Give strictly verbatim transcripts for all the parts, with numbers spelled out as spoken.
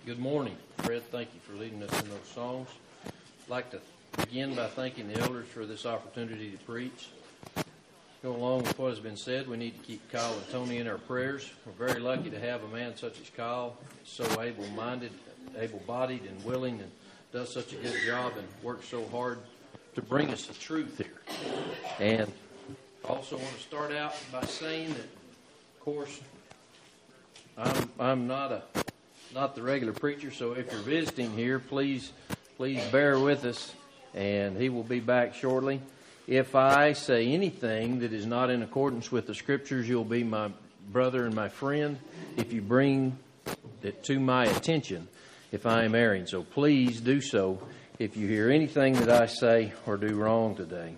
Good morning, Fred. Thank you for leading us in those songs. I'd like to begin by thanking the elders for this opportunity to preach. Go along with what has been said, we need to keep Kyle and Tony in our prayers. We're very lucky to have a man such as Kyle, so able-minded, able-bodied, and willing, and does such a good job and works so hard to bring us the truth here. And I also want to start out by saying that, of course, I'm I'm not a not the regular preacher, so if you're visiting here, please please bear with us, and he will be back shortly. If I say anything that is not in accordance with the Scriptures, you'll be my brother and my friend if you bring it to my attention if I am erring. So please do so if you hear anything that I say or do wrong today.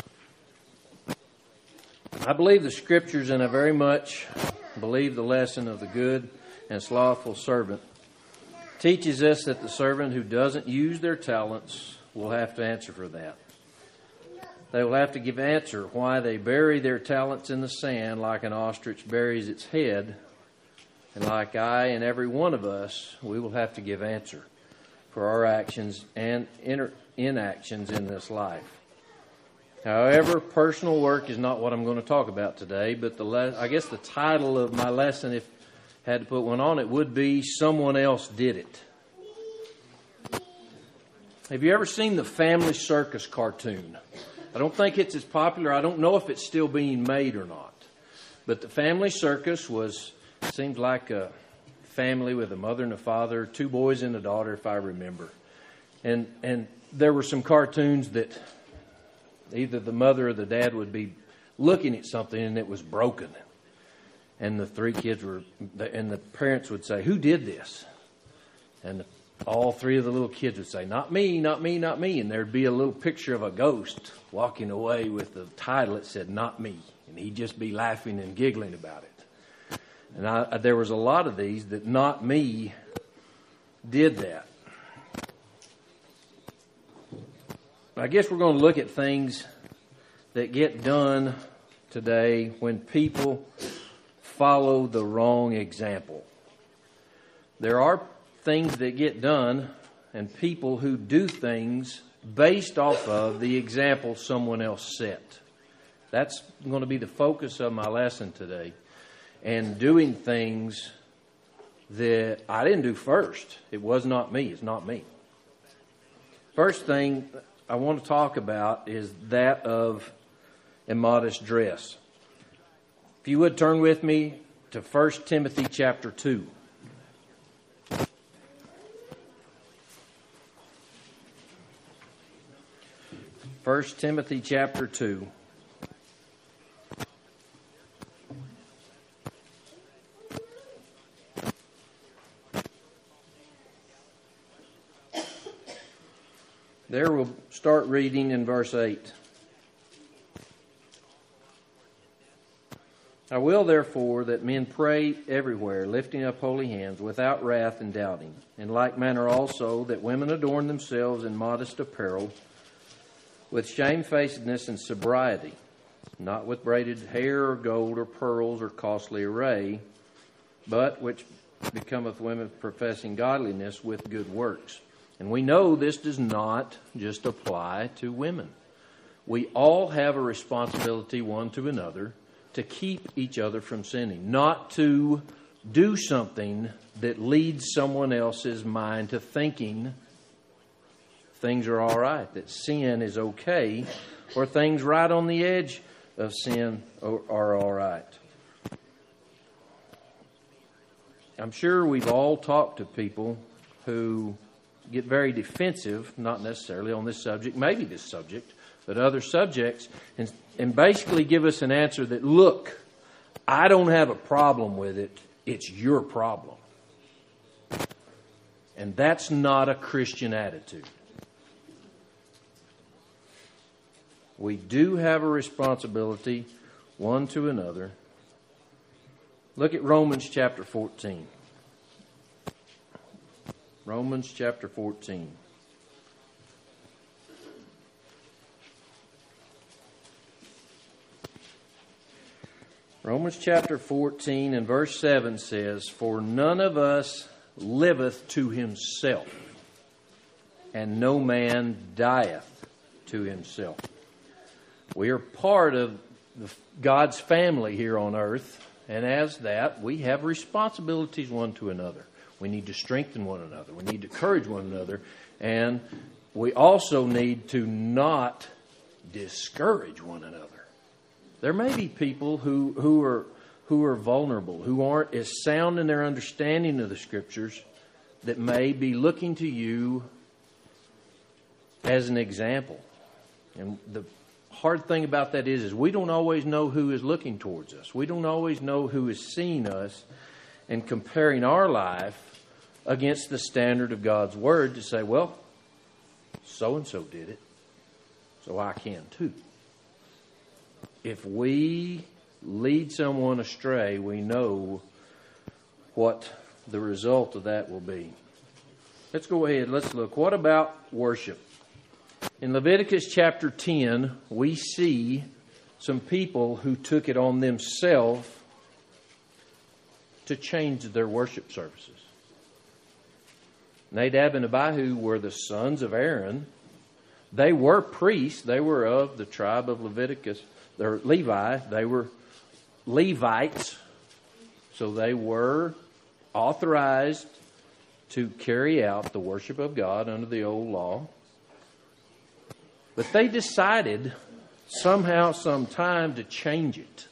I believe the Scriptures, and I very much believe the lesson of the good and slothful servant teaches us that the servant who doesn't use their talents will have to answer for that. They will have to give answer why they bury their talents in the sand like an ostrich buries its head. And like I and every one of us, we will have to give answer for our actions and inactions in this life. However, personal work is not what I'm going to talk about today, but the le- I guess the title of my lesson, if I had to put one on it, would be Someone Else Did It. Have you ever seen the Family Circus cartoon? I don't think it's as popular. I don't know if it's still being made or not. But the Family Circus was, seems like a family with a mother and a father, two boys and a daughter, if I remember. And and there were some cartoons that either the mother or the dad would be looking at something and it was broken. And the three kids were, and the parents would say, "Who did this?" And the, all three of the little kids would say, "Not me, not me, not me." And there'd be a little picture of a ghost walking away with the title that said, "Not me." And he'd just be laughing and giggling about it. And I, there was a lot of these that "not me" did that. I guess we're going to look at things that get done today when people follow the wrong example. There are things that get done and people who do things based off of the example someone else set. That's going to be the focus of my lesson today. And doing things that I didn't do first. It was not me. It's not me. First thing I want to talk about is that of immodest dress. If you would turn with me to First Timothy chapter two. First Timothy chapter two. There we'll start reading in verse eight. I will therefore that men pray everywhere, lifting up holy hands, without wrath and doubting. In like manner also that women adorn themselves in modest apparel, with shamefacedness and sobriety, not with braided hair or gold or pearls or costly array, but which becometh women professing godliness with good works. And we know this does not just apply to women. We all have a responsibility one to another to keep each other from sinning, not to do something that leads someone else's mind to thinking things are all right, that sin is okay, or things right on the edge of sin are, are all right. I'm sure we've all talked to people who get very defensive, not necessarily on this subject, maybe this subject, but other subjects, and, and basically give us an answer that, look, I don't have a problem with it, it's your problem. And that's not a Christian attitude. We do have a responsibility one to another. Look at Romans chapter fourteen. Romans chapter fourteen. Romans chapter fourteen and verse seven says, "For none of us liveth to himself, and no man dieth to himself. We are part of God's family here on earth, and as that, we have responsibilities one to another. We need to strengthen one another. We need to encourage one another, and we also need to not discourage one another. There may be people who, who are who are vulnerable, who aren't as sound in their understanding of the Scriptures, that may be looking to you as an example. And the hard thing about that is, is we don't always know who is looking towards us. We don't always know who is seeing us and comparing our life against the standard of God's Word to say, well, so-and-so did it, so I can too. If we lead someone astray, we know what the result of that will be. Let's go ahead. Let's look. What about worship? In Leviticus chapter ten, we see some people who took it on themselves to change their worship services. Nadab and Abihu were the sons of Aaron. They were priests. They were of the tribe of Leviticus. They're Levi. They were Levites. So they were authorized to carry out the worship of God under the old law. But they decided somehow, sometime to change it.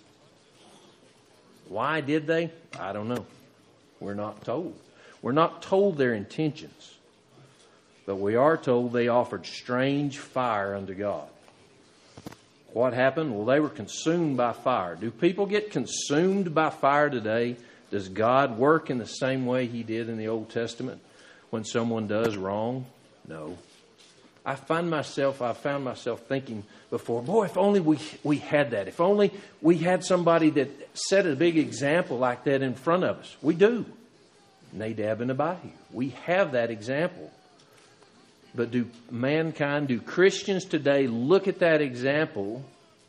Why did they? I don't know. We're not told. We're not told their intentions. But we are told they offered strange fire unto God. What happened? Well, they were consumed by fire. Do people get consumed by fire today? Does God work in the same way He did in the Old Testament when someone does wrong? No. I find myself, I found myself thinking before, boy, if only we we had that. If only we had somebody that set a big example like that in front of us. We do. Nadab and Abihu. We have that example. But do mankind, do Christians today look at that example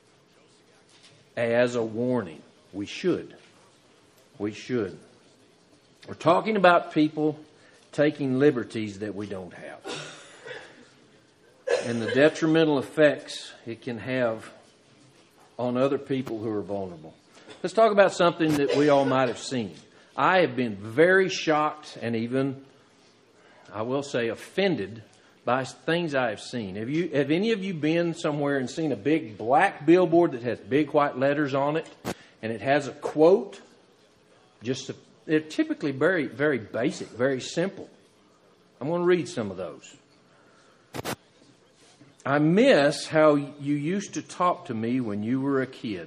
as a warning? We should. We should. We're talking about people taking liberties that we don't have, and the detrimental effects it can have on other people who are vulnerable. Let's talk about something that we all might have seen. I have been very shocked and even, I will say, offended by things I have seen. Have you? Have any of you been somewhere and seen a big black billboard that has big white letters on it, and it has a quote? Just a, they're typically very, very basic, very simple. I'm going to read some of those. I miss how you used to talk to me when you were a kid.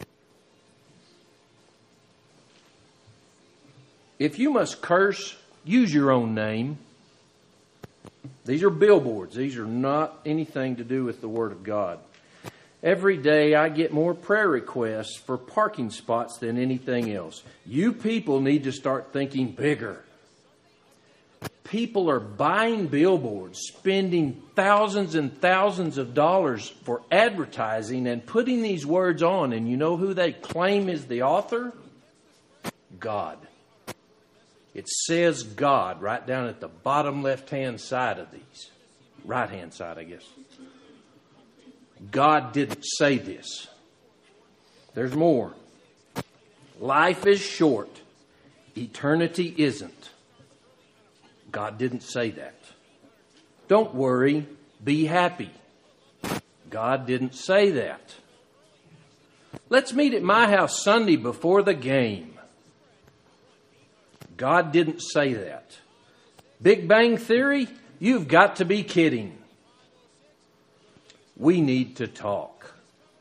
If you must curse, use your own name. These are billboards. These are not anything to do with the Word of God. Every day I get more prayer requests for parking spots than anything else. You people need to start thinking bigger. People are buying billboards, spending thousands and thousands of dollars for advertising and putting these words on. And you know who they claim is the author? God. It says God right down at the bottom left-hand side of these. Right-hand side, I guess. God didn't say this. There's more. Life is short. Eternity isn't. God didn't say that. Don't worry. Be happy. God didn't say that. Let's meet at my house Sunday before the game. God didn't say that. Big Bang Theory? You've got to be kidding. We need to talk.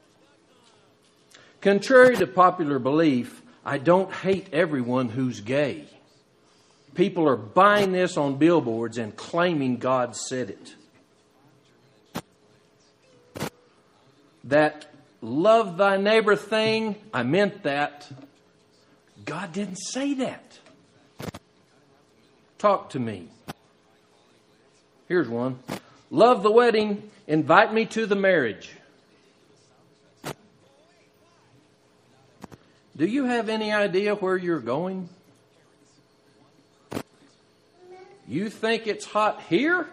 Contrary to popular belief, I don't hate everyone who's gay. People are buying this on billboards and claiming God said it. That love thy neighbor thing, I meant that. God didn't say that. Talk to me. Here's one. Love the wedding. Invite me to the marriage. Do you have any idea where you're going? You think it's hot here?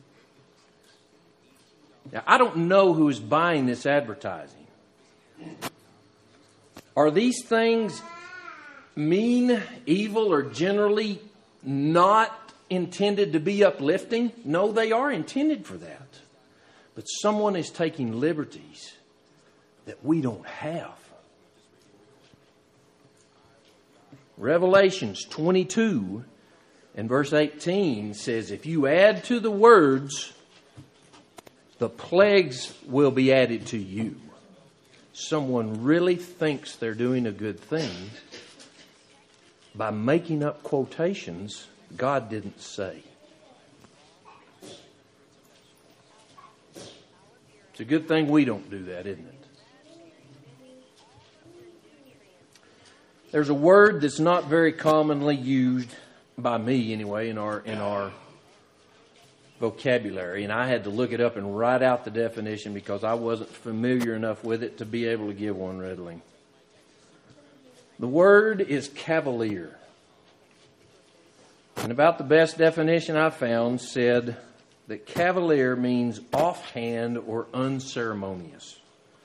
Now, I don't know who is buying this advertising. Are these things mean, evil, or generally not intended to be uplifting? No, they are intended for that. But someone is taking liberties that we don't have. Revelations twenty-two and verse eighteen says, if you add to the words, the plagues will be added to you. Someone really thinks they're doing a good thing by making up quotations God didn't say. It's a good thing we don't do that, isn't it? There's a word that's not very commonly used by me anyway in our in our vocabulary, and I had to look it up and write out the definition because I wasn't familiar enough with it to be able to give one readily. The word is cavalier. And about the best definition I found said that cavalier means offhand or unceremonious.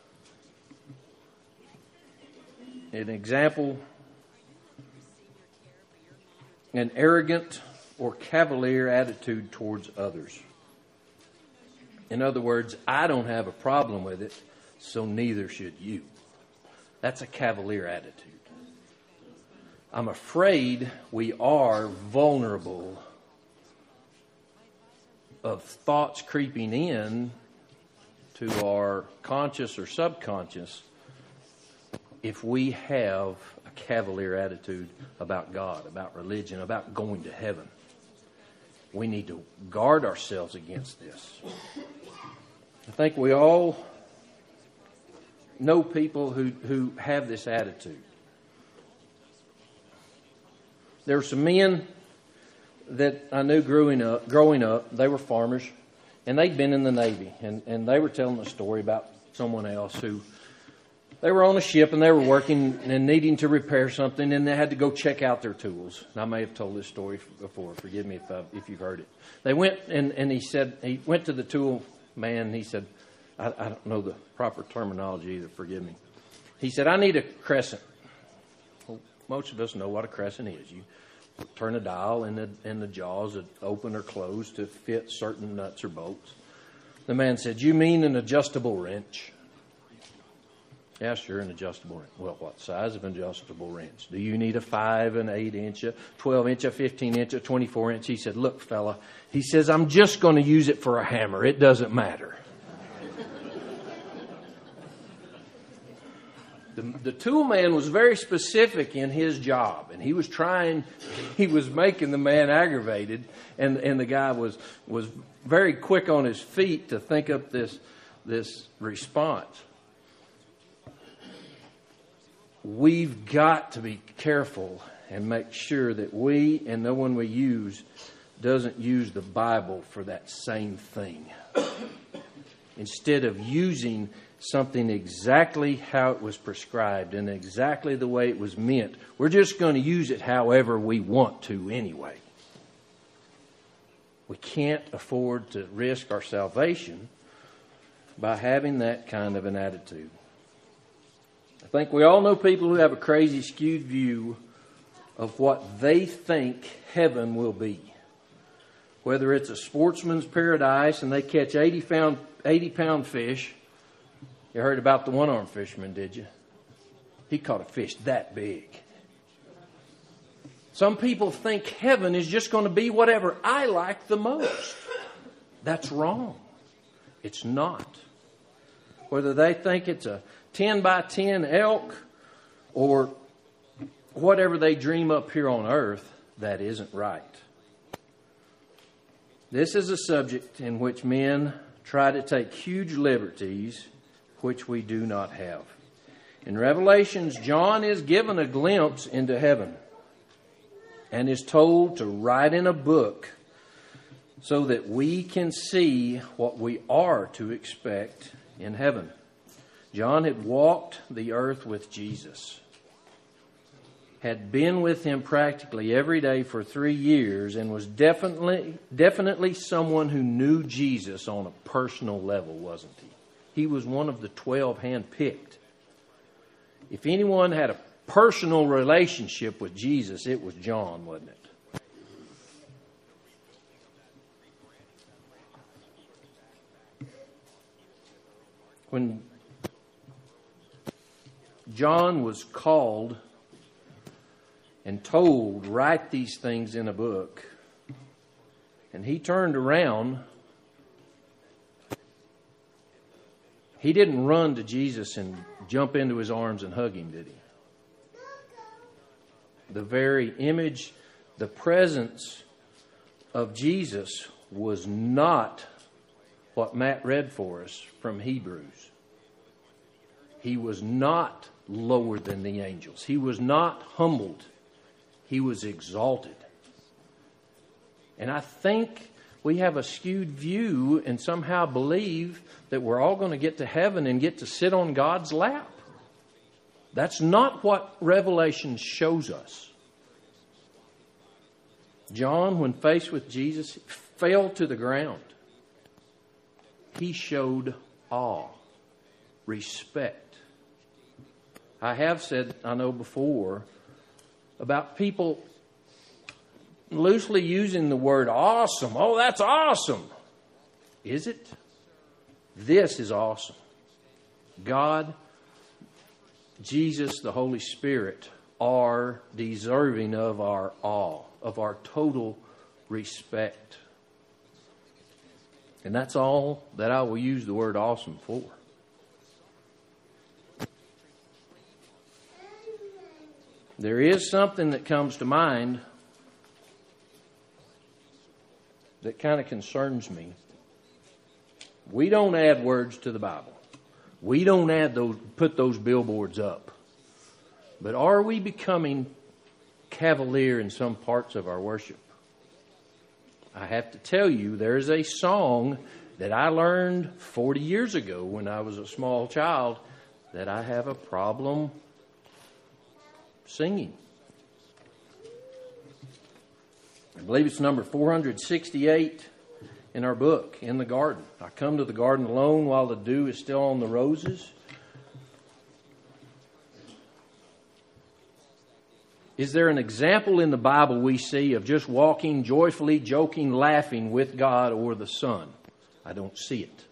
An example, an arrogant or cavalier attitude towards others. In other words, I don't have a problem with it, so neither should you. That's a cavalier attitude. I'm afraid we are vulnerable of thoughts creeping in to our conscious or subconscious if we have a cavalier attitude about God, about religion, about going to heaven. We need to guard ourselves against this. I think we all know people who, who have this attitude. There were some men that I knew growing up, growing up, they were farmers, and they'd been in the Navy, and, and they were telling a story about someone else who, they were on a ship and they were working and needing to repair something, and they had to go check out their tools. And I may have told this story before. Forgive me if I, if you've heard it. They went and, and he said, he went to the tool man and he said, I, I don't know the proper terminology either, forgive me. He said, I need a crescent. Well, most of us know what a crescent is. You turn a dial and the, and the jaws would open or close to fit certain nuts or bolts. The man said, you mean an adjustable wrench? Yeah, sure, an adjustable wrench. Well, what size of an adjustable wrench? Do you need a five, an eight inch, a twelve inch, a fifteen inch, a twenty-four inch? He said, look, fella, he says, I'm just going to use it for a hammer. It doesn't matter. The, the tool man was very specific in his job, and he was trying, he was making the man aggravated, and, and the guy was, was very quick on his feet to think up this, this response. We've got to be careful and make sure that we and no one we use doesn't use the Bible for that same thing. Instead of using something exactly how it was prescribed and exactly the way it was meant, we're just going to use it however we want to anyway. We can't afford to risk our salvation by having that kind of an attitude. I think we all know people who have a crazy, skewed view of what they think heaven will be. Whether it's a sportsman's paradise and they catch eighty pound, eighty pound fish. You heard about the one-armed fisherman, did you? He caught a fish that big. Some people think heaven is just going to be whatever I like the most. That's wrong. It's not. Whether they think it's a ten by ten elk or whatever they dream up here on earth, that isn't right. This is a subject in which men try to take huge liberties which we do not have. In Revelations, John is given a glimpse into heaven and is told to write in a book so that we can see what we are to expect in heaven. John had walked the earth with Jesus. had been with him practically every day for three years and was definitely definitely someone who knew Jesus on a personal level, wasn't he? He was one of the twelve handpicked. If anyone had a personal relationship with Jesus, it was John, wasn't it? When John was called and told, write these things in a book, and he turned around, he didn't run to Jesus and jump into his arms and hug him, did he? The very image, the presence of Jesus was not what Matt read for us from Hebrews. He was not lower than the angels. He was not humbled. He was exalted. And I think we have a skewed view and somehow believe that we're all going to get to heaven and get to sit on God's lap. That's not what Revelation shows us. John, when faced with Jesus, fell to the ground. He showed awe, respect. I have said, I know before, about people loosely using the word awesome. Oh, that's awesome. Is it? This is awesome. God, Jesus, the Holy Spirit are deserving of our awe, of our total respect. And that's all that I will use the word awesome for. There is something that comes to mind that kind of concerns me. We don't add words to the Bible. We don't add those, put those billboards up. But are we becoming cavalier in some parts of our worship? I have to tell you, there's a song that I learned forty years ago when I was a small child that I have a problem singing. I believe it's number four hundred sixty-eight in our book, In the Garden. I come to the garden alone while the dew is still on the roses. Is there an example in the Bible we see of just walking joyfully, joking, laughing with God or the Son? I don't see it.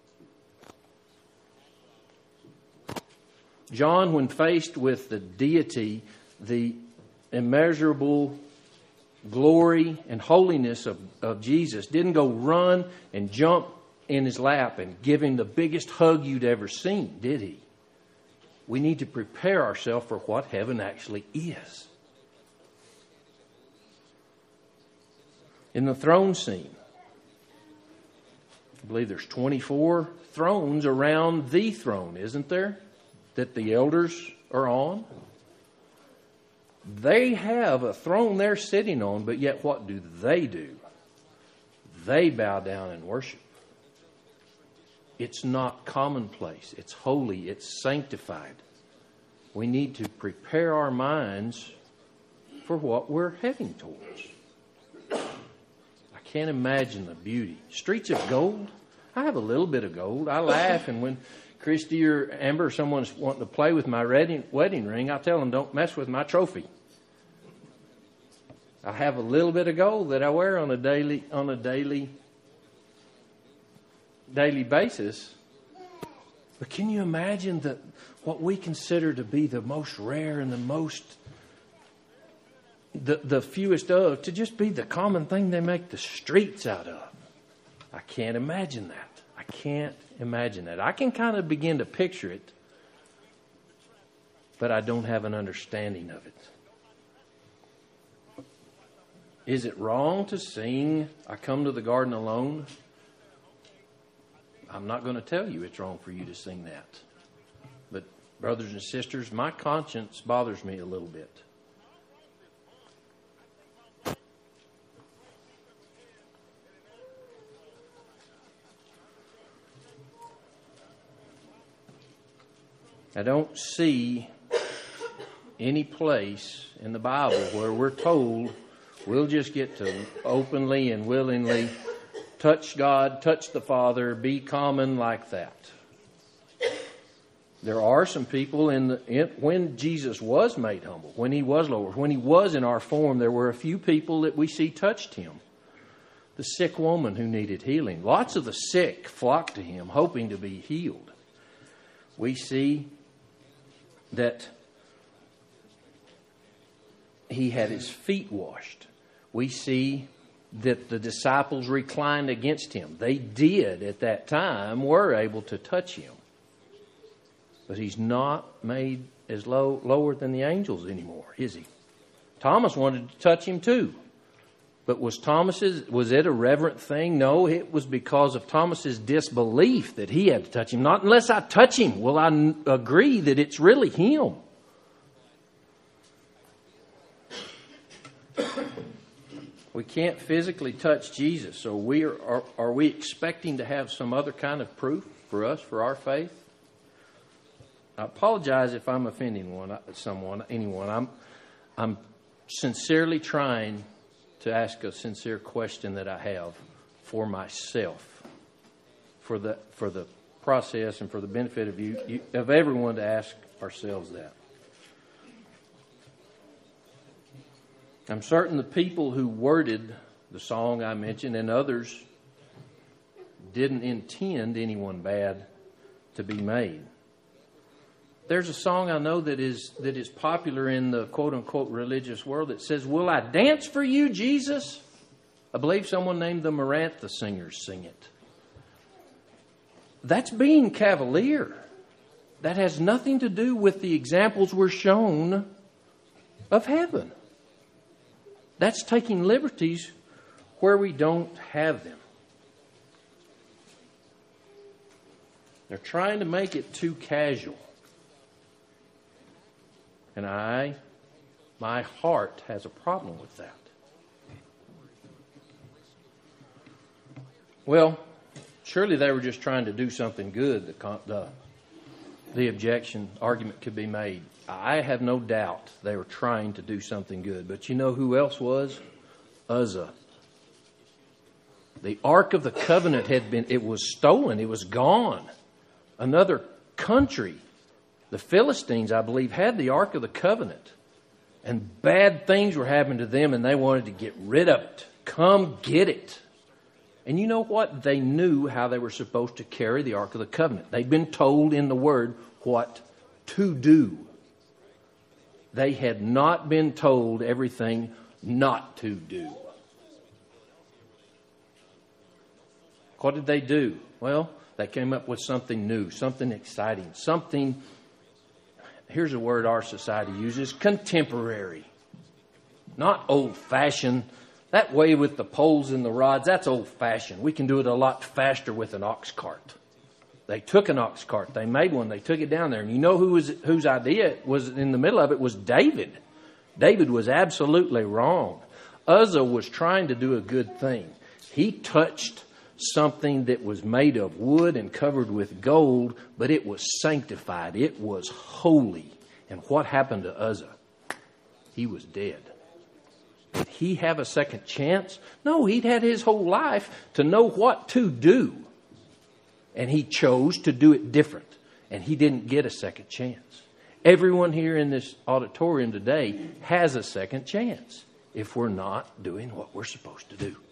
John, when faced with the deity, the immeasurable glory and holiness of, of Jesus, didn't go run and jump in his lap and give him the biggest hug you'd ever seen, did he? We need to prepare ourselves for what heaven actually is. In the throne scene, I believe there's twenty-four thrones around the throne, isn't there? That the elders are on. They have a throne they're sitting on, but yet what do they do? They bow down and worship. It's not commonplace. It's holy. It's sanctified. We need to prepare our minds for what we're heading towards. I can't imagine the beauty. Streets of gold. I have a little bit of gold. I laugh, and when Christy or Amber or someone's wanting to play with my wedding, wedding ring, I tell them, don't mess with my trophy. I have a little bit of gold that I wear on a daily on a daily daily basis. But can you imagine that what we consider to be the most rare and the most the the fewest of, to just be the common thing they make the streets out of? I can't imagine that. I can't imagine that. I can kind of begin to picture it, but I don't have an understanding of it. Is it wrong to sing, I come to the garden alone? I'm not going to tell you it's wrong for you to sing that. But brothers and sisters, my conscience bothers me a little bit. I don't see any place in the Bible where we're told we'll just get to openly and willingly touch God, touch the Father, be common like that. There are some people in, the, in when Jesus was made humble, when he was lower, when he was in our form, there were a few people that we see touched him. The sick woman who needed healing. Lots of the sick flocked to him, hoping to be healed. We see that he had his feet washed. We see that the disciples reclined against him. They did at that time, were able to touch him. But he's not made as low, lower than the angels anymore, is he? Thomas wanted to touch him too. But was Thomas's, was it a reverent thing? No, it was because of Thomas's disbelief that he had to touch him. Not unless I touch him will I n- agree that it's really him. We can't physically touch Jesus, so we are, are, are we expecting to have some other kind of proof for us, for our faith? I apologize if I'm offending one, someone, anyone. I'm, I'm sincerely trying to ask a sincere question that I have for myself, for the for the process and for the benefit of you, you of everyone, to ask ourselves that. I'm certain the people who worded the song I mentioned and others didn't intend anyone bad to be made. There's a song I know that is that is popular in the quote-unquote religious world that says, "Will I dance for you, Jesus?" I believe someone named the Marantha Singers sing it. That's being cavalier. That has nothing to do with the examples we're shown of heaven. That's taking liberties where we don't have them. They're trying to make it too casual. And I, my heart has a problem with that. Well, surely they were just trying to do something good. The, the, the objection, argument could be made. I have no doubt they were trying to do something good. But you know who else was? Uzzah. The Ark of the Covenant had been, it was stolen. It was gone. Another country, the Philistines, I believe, had the Ark of the Covenant. And bad things were happening to them, and they wanted to get rid of it. Come get it. And you know what? They knew how they were supposed to carry the Ark of the Covenant. They'd been told in the Word what to do. They had not been told everything not to do. What did they do? Well, they came up with something new, something exciting, something, here's a word our society uses, contemporary. Not old-fashioned. That way with the poles and the rods, that's old-fashioned. We can do it a lot faster with an ox cart. They took an ox cart. They made one. They took it down there. And you know who was, whose idea was in the middle of it was David. David was absolutely wrong. Uzzah was trying to do a good thing. He touched something that was made of wood and covered with gold, but it was sanctified. It was holy. And what happened to Uzzah? He was dead. Did he have a second chance? No, he'd had his whole life to know what to do. And he chose to do it different. And he didn't get a second chance. Everyone here in this auditorium today has a second chance if we're not doing what we're supposed to do.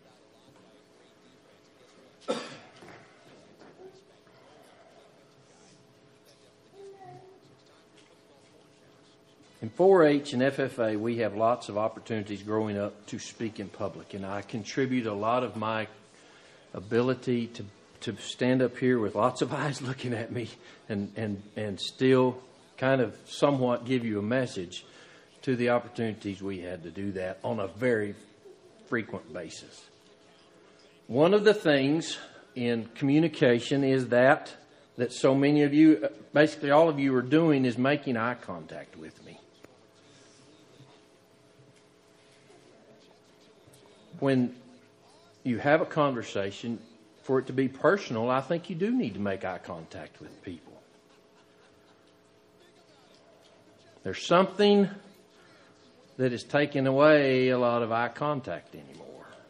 In four H and F F A, we have lots of opportunities growing up to speak in public. And I contribute a lot of my ability to to stand up here with lots of eyes looking at me and, and, and still kind of somewhat give you a message to the opportunities we had to do that on a very frequent basis. One of the things in communication is that that so many of you, basically all of you are doing is making eye contact with me. When you have a conversation, for it to be personal, I think you do need to make eye contact with people. There's something that is taking away a lot of eye contact anymore.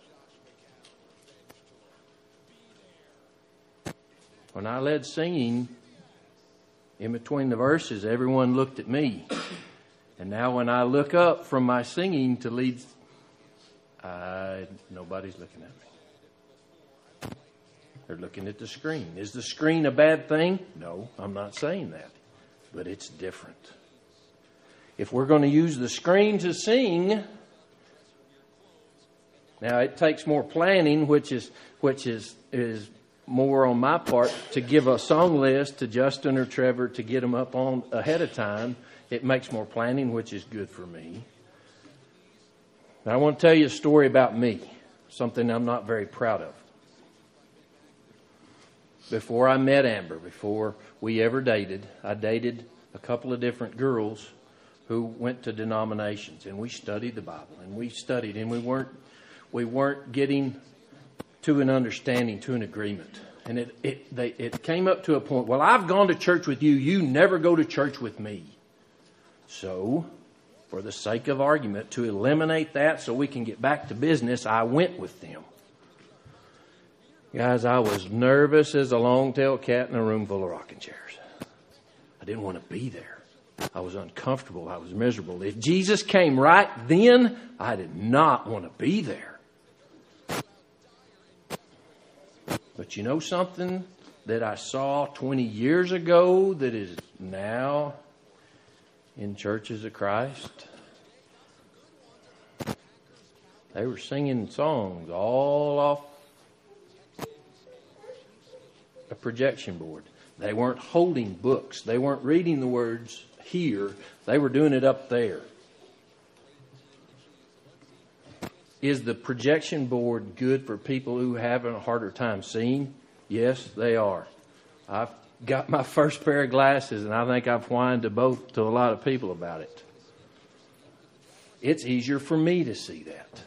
When I led singing, in between the verses, everyone looked at me. And now when I look up from my singing to lead, I, nobody's looking at me. They're looking at the screen. Is the screen a bad thing? No, I'm not saying that. But it's different. If we're going to use the screen to sing, now it takes more planning, which is which is is more on my part to give a song list to Justin or Trevor to get them up on ahead of time. It makes more planning, which is good for me. Now, I want to tell you a story about me, something I'm not very proud of. Before I met Amber, before we ever dated, I dated a couple of different girls who went to denominations, and we studied the Bible, and we studied, and we weren't we weren't getting to an understanding, to an agreement. And it it they it came up to a point, well, I've gone to church with you, you never go to church with me. So, for the sake of argument, to eliminate that so we can get back to business, I went with them. Guys, I was nervous as a long-tailed cat in a room full of rocking chairs. I didn't want to be there. I was uncomfortable. I was miserable. If Jesus came right then, I did not want to be there. But you know something that I saw twenty years ago that is now in churches of Christ? They were singing songs all off a projection board. They weren't holding books. They weren't reading the words here. They were doing it up there. Is the projection board good for people who have a harder time seeing? Yes, they are. I've got my first pair of glasses, and I think I've whined to both to a lot of people about it. It's easier for me to see that.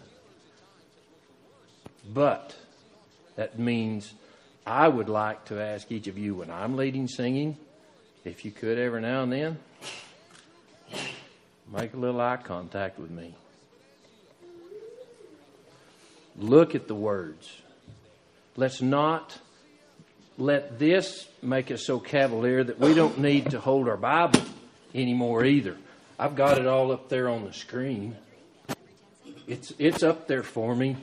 But that means I would like to ask each of you, when I'm leading singing, if you could every now and then, make a little eye contact with me. Look at the words. Let's not let this make us so cavalier that we don't need to hold our Bible anymore either. I've got it all up there on the screen. It's it's up there for me.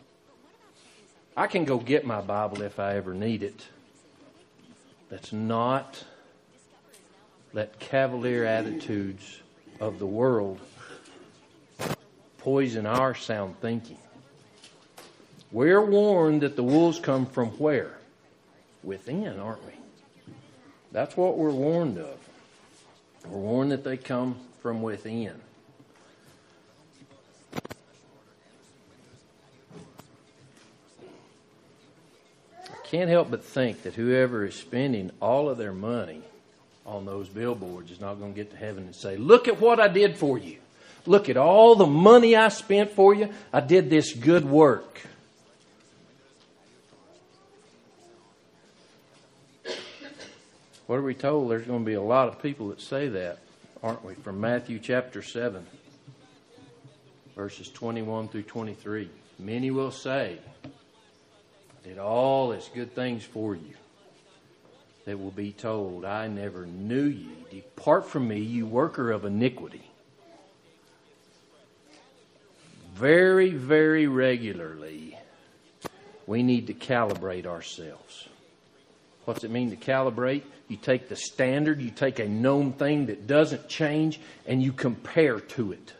I can go get my Bible if I ever need it. Let's not let cavalier attitudes of the world poison our sound thinking. We're warned that the wolves come from where? Within, aren't we? That's what we're warned of. We're warned that they come from within. I can't help but think that whoever is spending all of their money on those billboards is not going to get to heaven and say, look at what I did for you. Look at all the money I spent for you. I did this good work. What are we told? There's going to be a lot of people that say that, aren't we? From Matthew chapter seven, verses twenty-one through twenty-three. Many will say, I did all this good things for you. They will be told, I never knew you. Depart from me, you worker of iniquity. Very, very regularly, we need to calibrate ourselves. What's it mean to calibrate? You take the standard, you take a known thing that doesn't change, and you compare to it.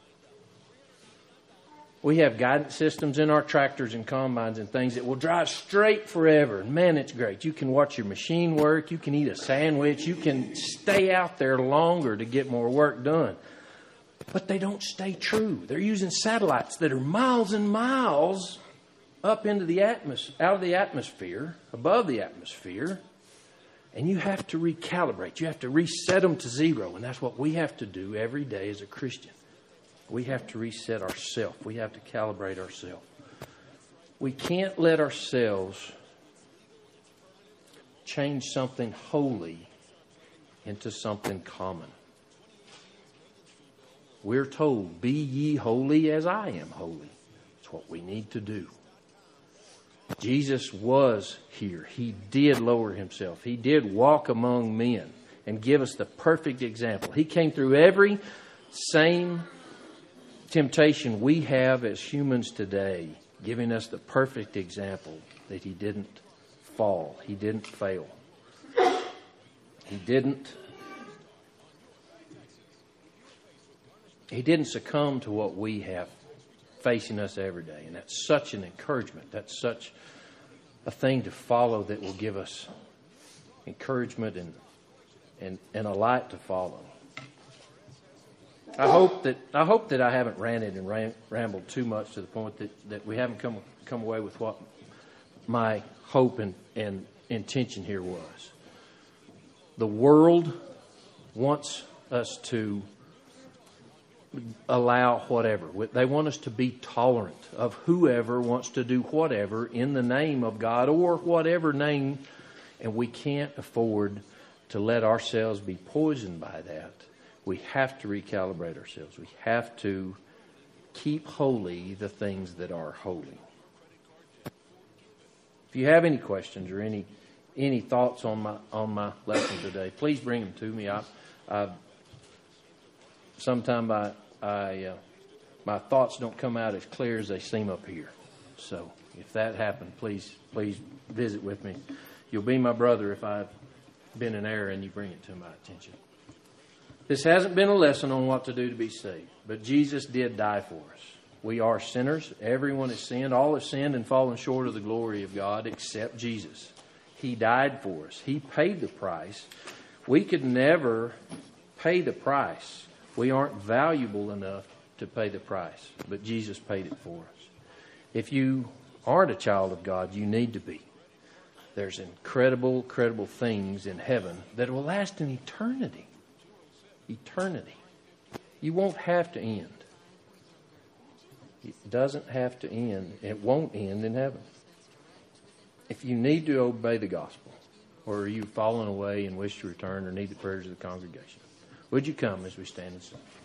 We have guidance systems in our tractors and combines and things that will drive straight forever. And man, it's great. You can watch your machine work. You can eat a sandwich. You can stay out there longer to get more work done. But they don't stay true. They're using satellites that are miles and miles up into the atmosphere, out of the atmosphere, above the atmosphere. And you have to recalibrate. You have to reset them to zero. And that's what we have to do every day as a Christian. We have to reset ourselves. We have to calibrate ourselves. We can't let ourselves change something holy into something common. we're told, be ye holy as I am holy. It's what we need to do. Jesus was here. He did lower himself. He did walk among men and give us the perfect example. He came through every same temptation we have as humans today, giving us the perfect example that he didn't fall. He didn't fail. He didn't He didn't succumb to what we have facing us every day. And that's such an encouragement. That's such a thing to follow that will give us encouragement and and, and a light to follow. I hope that I hope that I haven't ranted and ram, rambled too much to the point that, that we haven't come come away with what my hope and, and intention here was. The world wants us to allow whatever. They want us to be tolerant of whoever wants to do whatever in the name of God or whatever name, and we can't afford to let ourselves be poisoned by that. We have to recalibrate ourselves. We have to keep holy the things that are holy. If you have any questions or any any thoughts on my on my lesson today, please bring them to me. I, I sometimes I, I uh, my thoughts don't come out as clear as they seem up here. So if that happened, please please visit with me. You'll be my brother if I've been in error and you bring it to my attention. This hasn't been a lesson on what to do to be saved, but Jesus did die for us. We are sinners. Everyone has sinned. All have sinned and fallen short of the glory of God except Jesus. He died for us. He paid the price. We could never pay the price. We aren't valuable enough to pay the price, but Jesus paid it for us. If you aren't a child of God, you need to be. There's incredible, incredible things in heaven that will last an eternity. Eternity. You won't have to end. It doesn't have to end. It won't end in heaven. If you need to obey the gospel, or are you fallen away and wish to return or need the prayers of the congregation, would you come as we stand and sing?